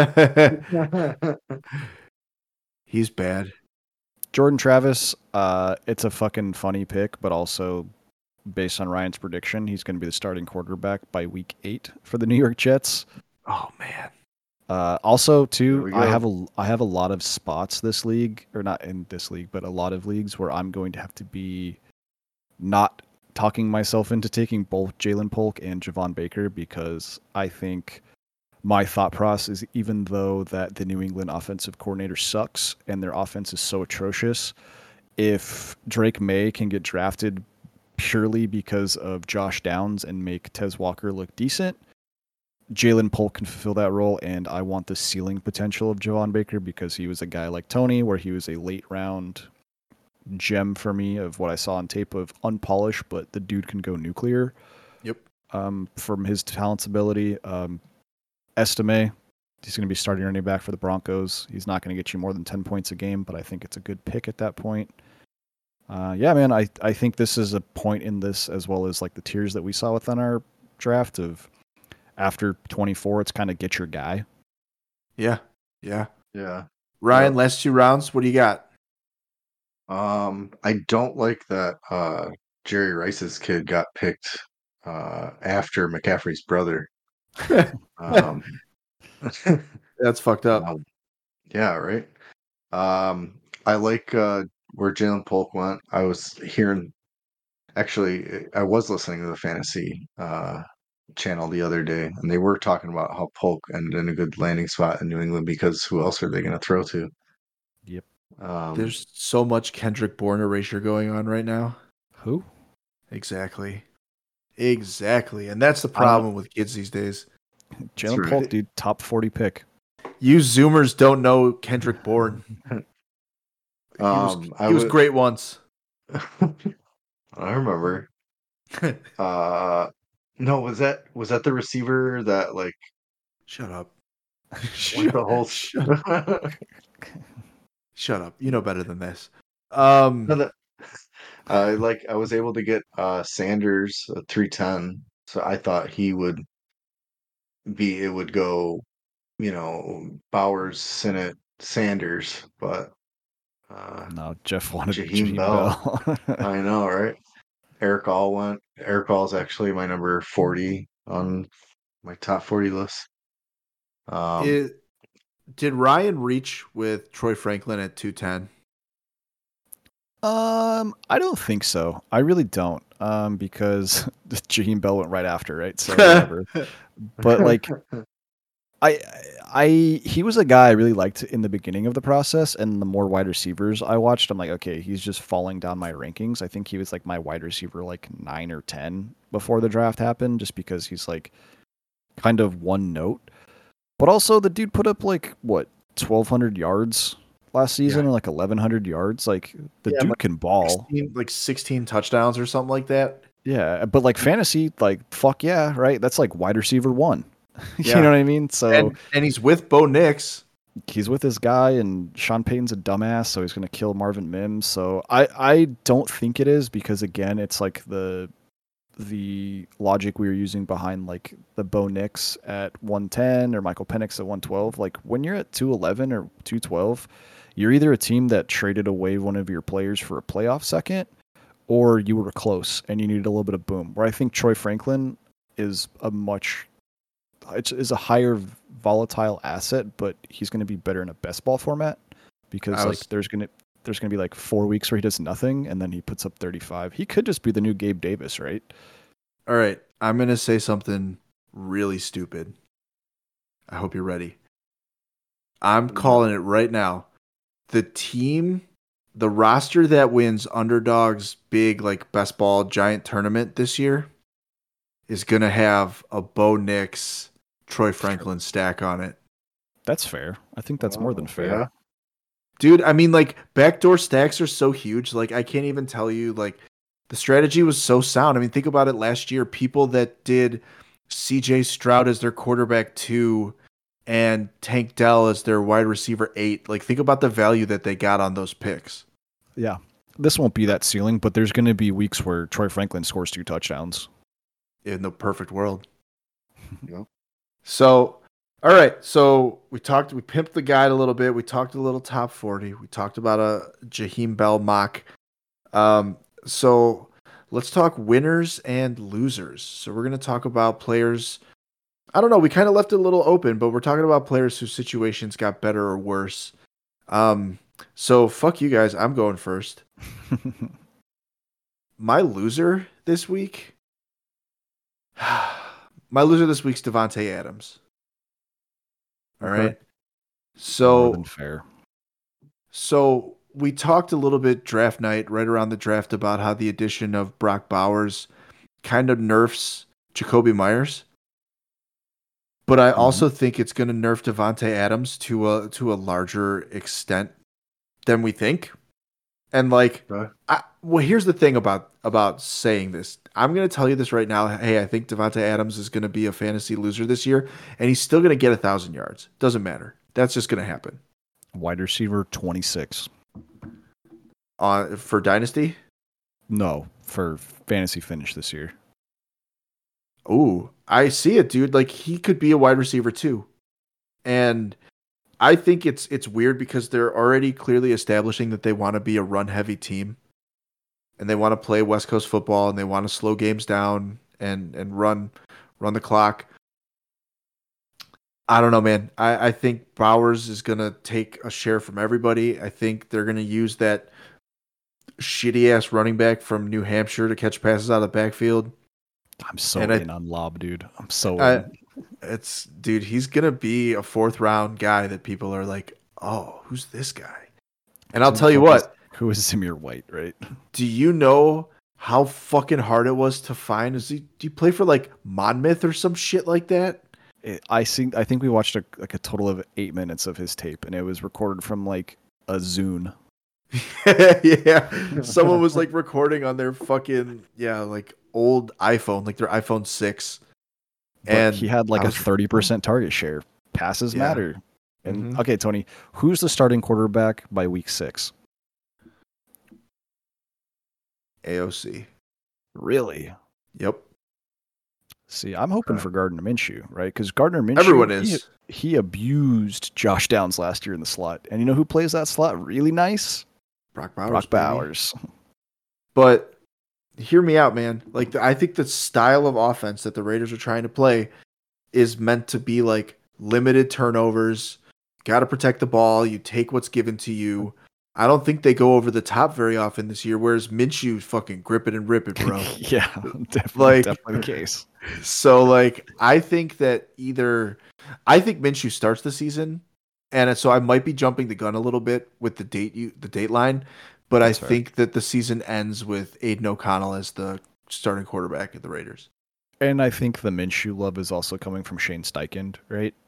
He's bad. Jordan Travis, uh, it's a fucking funny pick, but also based on Ryan's prediction, he's going to be the starting quarterback by week eight for the New York Jets. Oh man. Uh, also, too, we I go. have a I have a lot of spots this league, or not in this league, but a lot of leagues where I'm going to have to be not talking myself into taking both Jalen Polk and Javon Baker, because I think my thought process is, even though that the New England offensive coordinator sucks and their offense is so atrocious, if Drake May can get drafted purely because of Josh Downs and make Tez Walker look decent, Jalen Polk can fulfill that role, and I want the ceiling potential of Javon Baker because he was a guy like Tony, where he was a late round gem for me of what I saw on tape of unpolished, but the dude can go nuclear. Yep. Um, from his talents ability, um, Estime, he's going to be starting running back for the Broncos. He's not going to get you more than ten points a game, but I think it's a good pick at that point. Uh, yeah, man, I, I think this is a point in this, as well as like the tiers that we saw within our draft of after twenty-four, it's kind of get your guy. Yeah. Yeah. Yeah. Ryan, Yep. last two rounds. What do you got? Um, I don't like that uh, Jerry Rice's kid got picked uh, after McCaffrey's brother. Um, That's fucked up. um, yeah, right. Um, I like uh, where Jalen Polk went. I was hearing, actually, I was listening to the fantasy uh, channel the other day, and they were talking about how Polk ended in a good landing spot in New England because who else are they going to throw to? Yep. Um, There's so much Kendrick Bourne erasure going on right now. Who? Exactly. Exactly. And that's the don't- problem with kids these days. Jalen right. Polk, dude, top forty pick. You Zoomers don't know Kendrick Bourne. He was, Um, he I was would- great once. I remember. Uh, no, was that was that the receiver that like Shut up. went the whole? Shut, shut up. You know better than this. Um, No, that- I like I was able to get uh Sanders a three ten, so I thought he would be it would go, you know, Bowers, Sinnott, Sanders, but uh No, Jeff wanted Jaheim Jaheim Bell. Bell. I know, right? Eric All went. Eric All is actually my number forty on my top forty list. Um, it, did Ryan reach with Troy Franklin at two ten? Um, I don't think so. I really don't. Um, because Jaheim Bell went right after, right? So whatever. But like, I, I, he was a guy I really liked in the beginning of the process, and the more wide receivers I watched, I'm like, okay, he's just falling down my rankings. I think he was like my wide receiver like nine or ten before the draft happened, just because he's like kind of one note. But also, the dude put up like what twelve hundred yards last season, Yeah. or like eleven hundred yards. Like the Yeah, dude like can ball. sixteen, like sixteen touchdowns or something like that. Yeah, but like fantasy, like fuck yeah, right? That's like wide receiver one. you Yeah. know what I mean? So And and he's with Bo Nix. he's with this guy, and Sean Payton's a dumbass, so he's gonna kill Marvin Mims. So I I don't think it is, because again, it's like the the logic we were using behind like the Bo Nix at one ten or Michael Penix at one twelve. Like when you're at two eleven or two twelve, you're either a team that traded away one of your players for a playoff second, or you were close and you needed a little bit of boom. Where I think Troy Franklin is a much it's is a higher volatile asset, but he's going to be better in a best ball format, because I was- like there's going to there's going to be like four weeks where he does nothing and then he puts up thirty-five. He could just be the new Gabe Davis, right? All right, I'm gonna say something really stupid. I hope you're ready. I'm calling it right now. The team, the roster that wins Underdog's big like best ball giant tournament this year is gonna have a Bo Nix, Troy Franklin stack on it. That's fair. I think that's more than Oh, fair. yeah. Dude, I mean, like, backdoor stacks are so huge. Like, I can't even tell you, like, the strategy was so sound. I mean, think about it last year. People that did C J Stroud as their quarterback two and Tank Dell as their wide receiver eight. Like, think about the value that they got on those picks. Yeah. This won't be that ceiling, but there's going to be weeks where Troy Franklin scores two touchdowns. In the perfect world. Yep. So, all right. So we talked, we pimped the guide a little bit. We talked a little top forty. We talked about a Jaheim Bell mock. Um, so let's talk winners and losers. So we're going to talk about players. I don't know. We kind of left it a little open, but we're talking about players whose situations got better or worse. Um, so fuck you guys. I'm going first. My loser this week. My loser this week's Devontae Adams. All Okay. right. More So than fair. so we talked a little bit draft night, right around the draft, about how the addition of Brock Bowers kind of nerfs Jacoby Myers. But I also think it's going to nerf Devontae Adams to a to a larger extent than we think. And like, Right. I, well, here's the thing about about saying this. I'm going to tell you this right now. Hey, I think Devontae Adams is going to be a fantasy loser this year, and he's still going to get a thousand yards. Doesn't matter. That's just going to happen. Wide receiver twenty-six. On for Dynasty. No, for fantasy finish this year. Ooh, I see it, dude. Like he could be a wide receiver too. And I think it's it's weird because they're already clearly establishing that they want to be a run heavy team. And they want to play West Coast football and they want to slow games down and and run run the clock. I don't know, man. I, I think Bowers is gonna take a share from everybody. I think they're gonna use that shitty ass running back from New Hampshire to catch passes out of the backfield. I'm so And I- in on Lob, dude. I'm so I, in. it's dude, he's gonna be a fourth round guy that people are like, oh, who's this guy? And I'll tell you what, Who is Zamir White, right? do you know how fucking hard it was to find? Is he do you play for like Monmouth or some shit like that? It, I think I think we watched a, like a total of eight minutes of his tape, and it was recorded from like a Zune. Yeah. Someone was like recording on their fucking yeah, like old iPhone, like their iPhone six. But And he had like I a was- thirty percent target share. Passes Yeah. matter. And Mhm. okay, Tony, who's the starting quarterback by week six? A O C. Really? Yep. See, I'm hoping Okay. for Gardner Minshew, right? Because Gardner Minshew, Everyone he- is. He, abused Josh Downs last year in the slot, and you know who plays that slot really nice? Brock Bowers. Brock baby. Bowers. But hear me out, man. Like I think the style of offense that the Raiders are trying to play is meant to be like limited turnovers. Got to protect the ball. You take what's given to you. I don't think they go over the top very often this year. Whereas Minshew fucking grip it and rip it, bro. yeah, definitely, Like- definitely the case. So like I think that either I think Minshew starts the season, and so I might be jumping the gun a little bit with the date you the date line, but That's I fair. think that the season ends with Aiden O'Connell as the starting quarterback at the Raiders. And I think the Minshew love is also coming from Shane Steichen, right?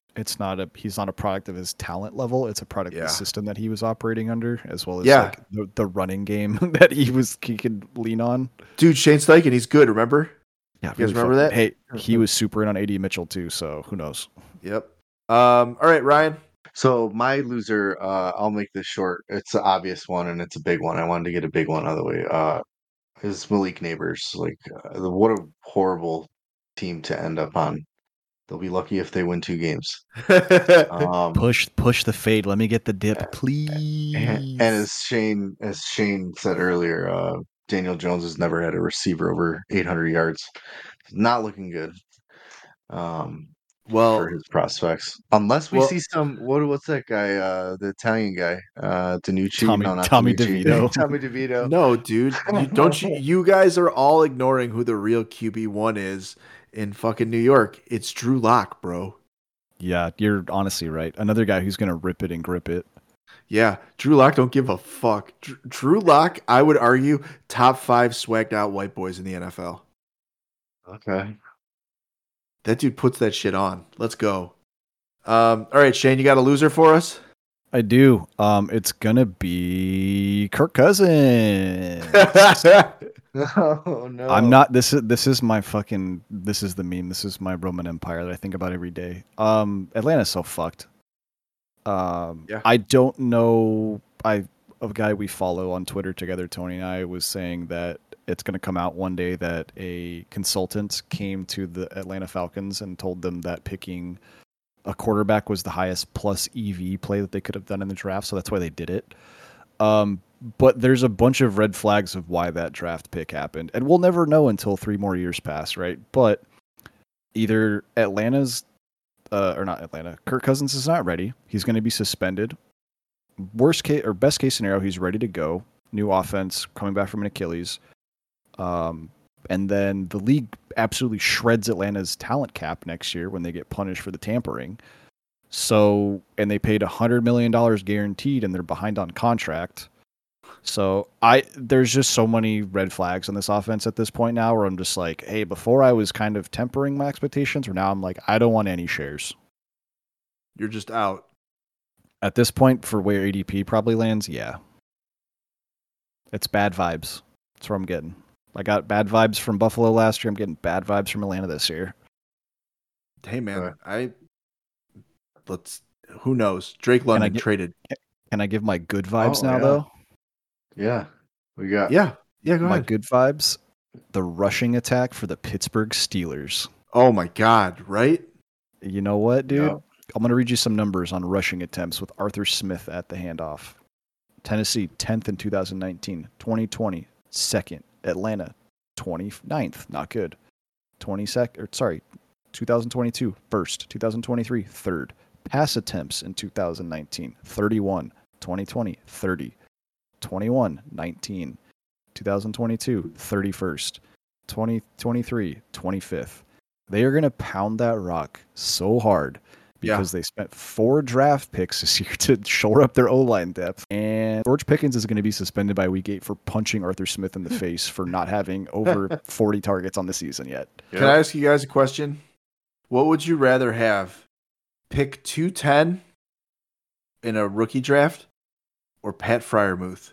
it's not a he's not a product of his talent level. It's a product Yeah. of the system that he was operating under, as well as Yeah. like the, the running game that he was he could lean on. Dude, Shane Steichen, he's good, remember? Yeah, You guys remember that? Hey, he was super in on A D Mitchell too, so who knows? Yep. Um, all right, Ryan. So my loser, uh, I'll make this short. It's an obvious one, and it's a big one. I wanted to get a big one out of the way. Uh, is Malik Neighbors. Like, uh, what a horrible team to end up on. They'll be lucky if they win two games. Um, Push push the fade. Let me get the dip, and, please. and as Shane as Shane said earlier, uh, Daniel Jones has never had a receiver over eight hundred yards. Not looking good. Um, well, for his prospects, unless we well- see some what what's that guy, uh, the Italian guy, uh, Danucci, Tommy- no, not Tommy Danucci. DeVito. Tommy DeVito. no, dude. You, don't you? You guys are all ignoring who the real Q B one is in fucking New York. It's Drew Lock, bro. Yeah, you're honestly right. Another guy who's gonna rip it and grip it. Yeah, Drew Lock don't give a fuck. Dr- Drew Lock, I would argue, top five swagged out white boys in the N F L. Okay. That dude puts that shit on. Let's go. Um, all right, Shane, you got a loser for us? I do. Um, it's gonna be Kirk Cousins. Oh no. I'm not. This is this is my fucking. This is the meme. This is my Roman Empire that I think about every day. Um, Atlanta's so fucked. Um, Yeah. I don't know. I a guy we follow on Twitter together, Tony and I, was saying that it's going to come out one day that a consultant came to the Atlanta Falcons and told them that picking a quarterback was the highest plus E V play that they could have done in the draft, so that's why they did it. Um, but there's a bunch of red flags of why that draft pick happened, and we'll never know until three more years pass, right? But either Atlanta's, uh, or not Atlanta, Kirk Cousins is not ready. He's going to be suspended. Worst case or best case scenario, he's ready to go. New offense, coming back from an Achilles. Um, and then the league absolutely shreds Atlanta's talent cap next year when they get punished for the tampering. So, and they paid one hundred million dollars guaranteed and they're behind on contract. So I, there's just so many red flags on this offense at this point now where I'm just like, hey, before I was kind of tempering my expectations, or now I'm like, I don't want any shares. You're just out. At this point, for where A D P probably lands, yeah. It's bad vibes. That's what I'm getting. I got bad vibes from Buffalo last year. I'm getting bad vibes from Atlanta this year. Hey, man, Right. I let's. Who knows? Drake I London get- traded. Can I give my good vibes Oh, now, yeah. though? Yeah. We got Yeah, yeah. Go My ahead. good vibes, the rushing attack for the Pittsburgh Steelers. Oh my God! Right? You know what, dude? Yeah. I'm going to read you some numbers on rushing attempts with Arthur Smith at the handoff. Tennessee, tenth in two thousand nineteen. twenty twenty, second. Atlanta, twenty-ninth. Not good. twenty-second, or sorry, two thousand twenty-two, first. two thousand twenty-three, third. Pass attempts in two thousand nineteen, thirty-one. twenty twenty, thirty. twenty-one, nineteen. two thousand twenty-two, thirty-first. twenty twenty-three, twenty-fifth. They are going to pound that rock so hard because they spent four draft picks this year to shore up their O-line depth. And George Pickens is going to be suspended by week eight for punching Arthur Smith in the face for not having over forty targets on the season yet. Can I ask you guys a question? What would you rather have? Pick two ten in a rookie draft, or Pat Fryermuth?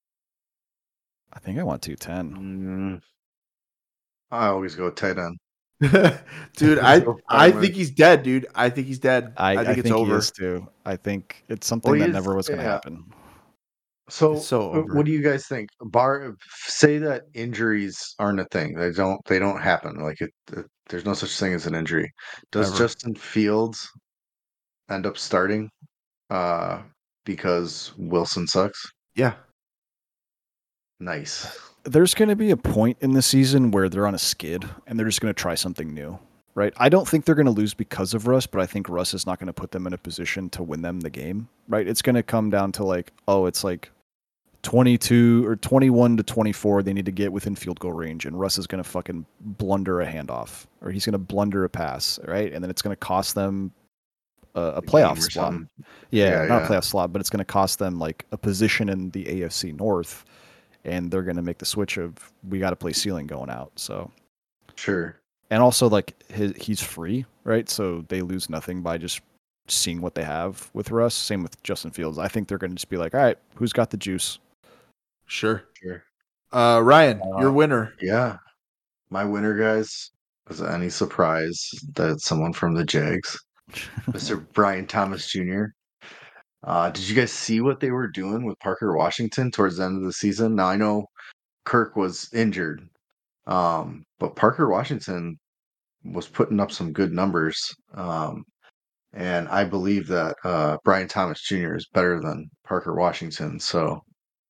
I think I want two ten. Mm, I always go tight end. Dude, I So I far, think he's dead, dude. I think he's dead. I, I think it's over. he is too. I think it's something Well, he that is- never was going to yeah. happen. So, It's so uh, over. what do you guys think? Bar say that injuries aren't a thing. They don't. They don't happen. Like it. it there's no such thing as an injury. Does Ever. Justin Fields end up starting? Uh, because Wilson sucks. Yeah. Nice. There's going to be a point in the season where they're on a skid and they're just going to try something new, right? I don't think they're going to lose because of Russ, but I think Russ is not going to put them in a position to win them the game, right? It's going to come down to like, oh, it's like twenty-two or twenty-one to twenty-four. They need to get within field goal range, and Russ is going to fucking blunder a handoff, or he's going to blunder a pass, right? And then it's going to cost them a, a The playoff game or slot. something. Yeah, Yeah, not yeah. a playoff slot, but it's going to cost them like a position in the A F C North. And they're going to make the switch of we got to play ceiling going out. So, Sure. and also like his, he's free, right? So they lose nothing by just seeing what they have with Russ. Same with Justin Fields. I think they're going to just be like, all right, who's got the juice? Sure. Sure. Uh, Ryan, Uh, your winner. Yeah. My winner, guys, was it any surprise that someone from the Jags, Mister Brian Thomas Junior Uh, did you guys see what they were doing with Parker Washington towards the end of the season? Now I know Kirk was injured, um, but Parker Washington was putting up some good numbers. Um, and I believe that uh, Brian Thomas Junior is better than Parker Washington. So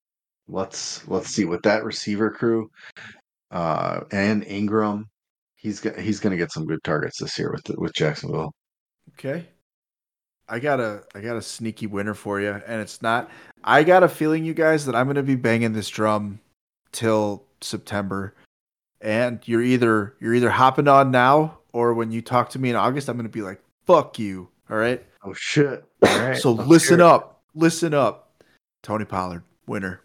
let's let's see with that receiver crew uh, and Ingram. He's got he's going to get some good targets this year with with Jacksonville. Okay. I got a I got a sneaky winner for you, and it's not. I got a feeling, you guys, that I'm going to be banging this drum till September, and you're either you're either hopping on now, or when you talk to me in August, I'm going to be like, "Fuck you!" All right. Oh shit! All right. So let's listen hear it. up, listen up. Tony Pollard, winner.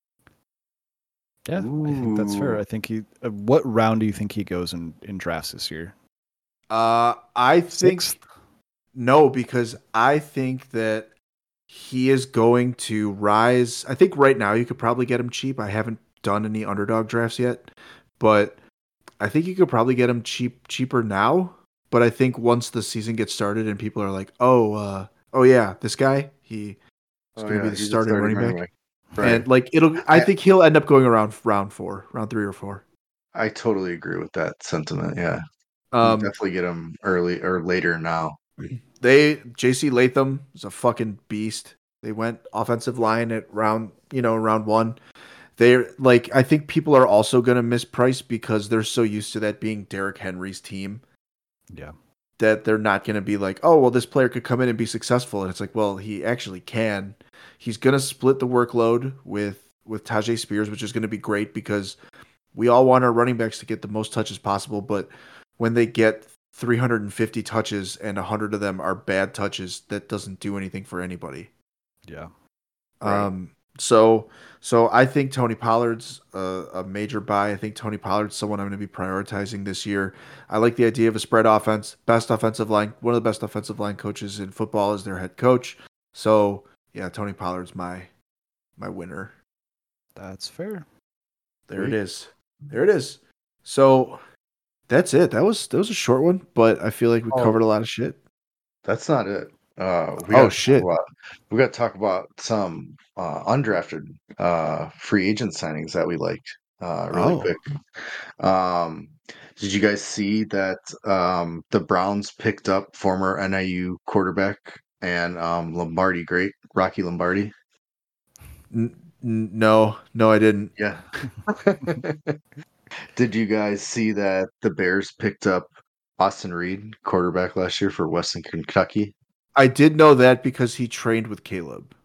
Yeah, I think that's fair. Ooh. I think he. Uh, what round do you think he goes in, in drafts this year? Uh, I think Sixth? no, because I think that he is going to rise. I think right now you could probably get him cheap. I haven't done any underdog drafts yet, but I think you could probably get him cheap cheaper now. But I think once the season gets started and people are like, "Oh, uh, oh yeah, this guy, he is Oh, going to yeah, be the he's a starting running back." back. Right. And like it'll, I think he'll end up going around round four, round three or four. I totally agree with that sentiment. Yeah. You Um, definitely get him early or later now. They J C Latham is a fucking beast. They went offensive line at round, you know, round one. They're like, I think people are also going to misprice because they're so used to that being Derrick Henry's team Yeah. that they're not going to be like, oh, well, this player could come in and be successful. And it's like, well, he actually can. He's going to split the workload with with Tajay Spears, which is going to be great because we all want our running backs to get the most touches possible. But when they get three hundred fifty touches and one hundred of them are bad touches, that doesn't do anything for anybody. Yeah. Right. Um, so, so I think Tony Pollard's a, a major buy. I think Tony Pollard's someone I'm going to be prioritizing this year. I like the idea of a spread offense, best offensive line, one of the best offensive line coaches in football is their head coach. So yeah, Tony Pollard's my, my winner. That's fair. There it Sweet. is. There it is. So that's it. That was, that was a short one, but I feel like we Oh. covered a lot of shit. That's not it. Uh, we Oh, gotta shit. Talk about, we got to talk about some uh, undrafted uh, free agent signings that we liked uh, really Oh. quick. Um, did you guys see that um, the Browns picked up former N I U quarterback and um, Lombardi great Rocky Lombardi? N- n- no, no, I didn't. Yeah. Did you guys see that the Bears picked up Austin Reed, quarterback last year for Western Kentucky? I did know that because he trained with Caleb.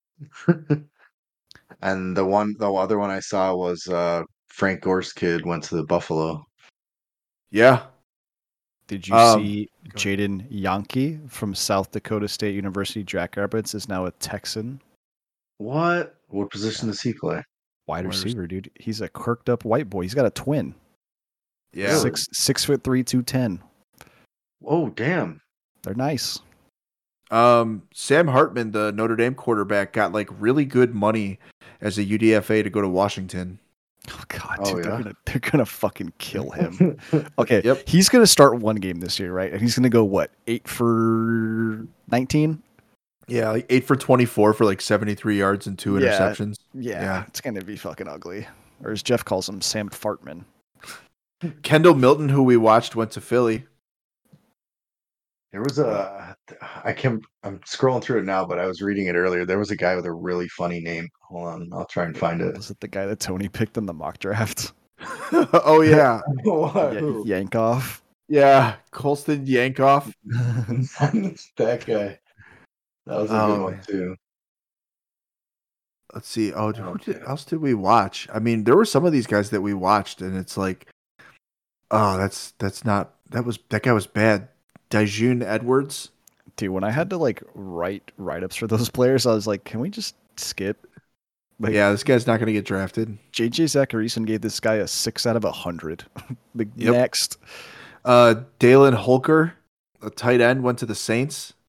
And the one, the other one I saw was uh, Frank Gore's kid went to the Buffalo. Yeah. Did you Um, see go ahead. Jaden Yankee from South Dakota State University Jackrabbits is now a Texan What? What position does he play? wide Wide receiver, dude? He's a kirked up white boy. He's got a twin. Yeah. Really? Six six foot three, two ten. Oh, damn. They're nice. Um, Sam Hartman, the Notre Dame quarterback, got like really good money as a U D F A to go to Washington. Oh god, Oh, dude, they're yeah? gonna they're gonna fucking kill him. Okay, Yep. he's gonna start one game this year, right? And he's gonna go what, eight for nineteen? Yeah, like eight for twenty-four for like seventy-three yards and two Yeah. interceptions. Yeah, Yeah. it's gonna be fucking ugly. Or as Jeff calls him, Sam Fartman. Kendall Milton, who we watched, went to Philly. There was a, I can, I'm scrolling through it now, but I was reading it earlier. There was a guy with a really funny name. Hold on, I'll try and find it. Was it the guy that Tony picked in the mock draft? Oh yeah, What? Ya- Who? Yankoff. yeah, Colston Yankoff. That guy. That was a Oh, good one man. too. Let's see. Oh, who did, Okay. else did we watch? I mean, there were some of these guys that we watched, and it's like, oh, that's that's not that was that guy was bad. Dajun Edwards. Dude, when I had to like write write ups for those players, I was like, can we just skip? Like, Yeah, this guy's not going to get drafted. J J Zacharyson gave this guy a six out of a hundred. Like, Yep. next. Uh, Dalen Holker, a tight end, went to the Saints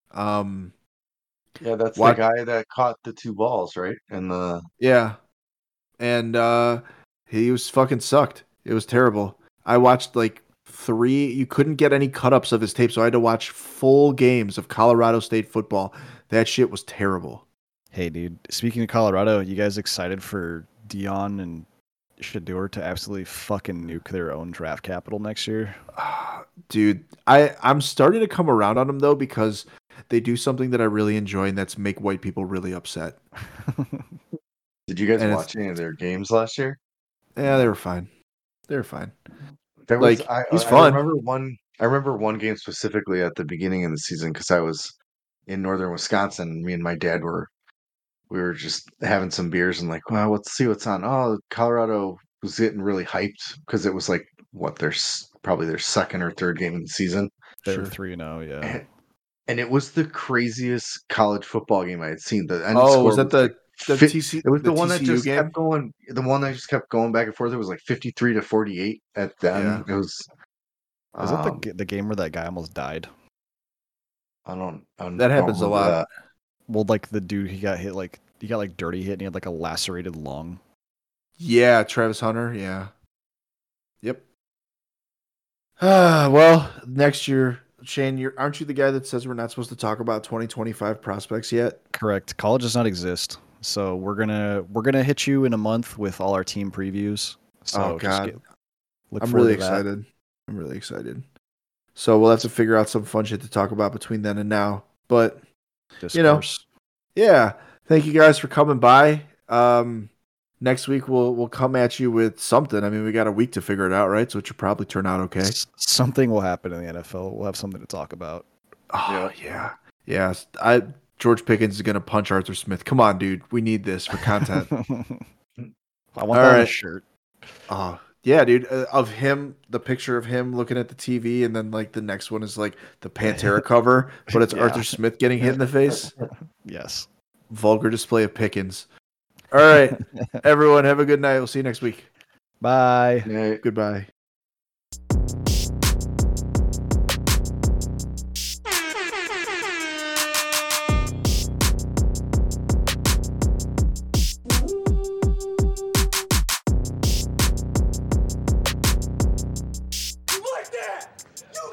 Um, Yeah, that's What- the guy that caught the two balls, right? And the yeah, and uh, he was fucking sucked. It was terrible. I watched like three. You couldn't get any cut ups of his tape, so I had to watch full games of Colorado State football. That shit was terrible. Hey, dude. Speaking of Colorado, you guys excited for Dion and Shador to absolutely fucking nuke their own draft capital next year? Dude, I I'm starting to come around on them though because they do something that I really enjoy, and that's make white people really upset. did you guys And it's- watch any of their games last year? Yeah, they were fine. They were fine. There was Like, I, he's I fun. remember one. I remember one game specifically at the beginning of the season because I was in northern Wisconsin. Me and my dad were we were just having some beers and like, well, let's see what's on. Oh, Colorado was getting really hyped because it was like what their s- probably their second or third game of the season, They're Sure. three and zero. Yeah. and, and it was the craziest college football game I had seen. The end Oh, score was that the like the fi- T C? It was the the one that T C U just game? kept going. The one that just kept going back and forth. It was like fifty-three to forty-eight at the end. It was. Is that the um, ga- the game where that guy almost died? I don't. I don't That happens a remember lot. that. Well, like the dude, he got hit like he got like dirty hit, and he had like a lacerated lung. Yeah, Travis Hunter. Yeah. Yep. Ah, well, next year, Shane, you're aren't you the guy that says we're not supposed to talk about twenty twenty-five prospects yet? Correct. College does not exist, so we're gonna we're gonna hit you in a month with all our team previews. So Oh, just God. get- look I'm forward really to that. excited. I'm really excited. So we'll have to figure out some fun shit to talk about between then and now. But You know. Discourse. yeah, thank you guys for coming by. Um, next week we'll we'll come at you with something. I mean, we got a week to figure it out, right? So it should probably turn out okay. S- something will happen in the N F L. We'll have something to talk about. Oh yeah, yeah. I George Pickens is gonna punch Arthur Smith. Come on, dude. We need this for content. I want All that on a right. shirt. Oh yeah, dude. Uh, of him, the picture of him looking at the T V, and then like the next one is like the Pantera cover, but it's Yeah. Arthur Smith getting hit in the face. Yes. Vulgar display of Pickens. All right, everyone, have a good night. We'll see you next week. Bye. Yeah. Goodbye.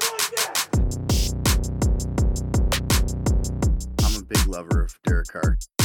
I'm a big lover of Derek Carr.